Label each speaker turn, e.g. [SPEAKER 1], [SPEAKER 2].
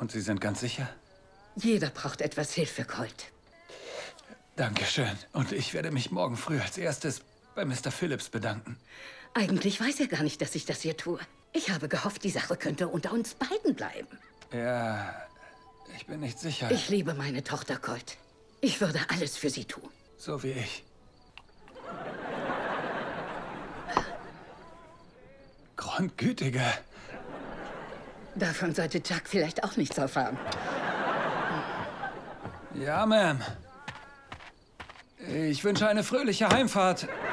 [SPEAKER 1] Und Sie sind ganz sicher?
[SPEAKER 2] Jeder braucht etwas Hilfe, Colt.
[SPEAKER 1] Dankeschön. Und ich werde mich morgen früh als erstes bei Mr. Phillips bedanken.
[SPEAKER 2] Eigentlich weiß er gar nicht, dass ich das hier tue. Ich habe gehofft, die Sache könnte unter uns beiden bleiben.
[SPEAKER 1] Ja, ich bin nicht sicher.
[SPEAKER 2] Ich liebe meine Tochter, Colt. Ich würde alles für sie tun.
[SPEAKER 1] So wie ich. Grundgütige.
[SPEAKER 2] Davon sollte Chuck vielleicht auch nichts erfahren.
[SPEAKER 1] Ja, Ma'am. Ich wünsche eine fröhliche Heimfahrt.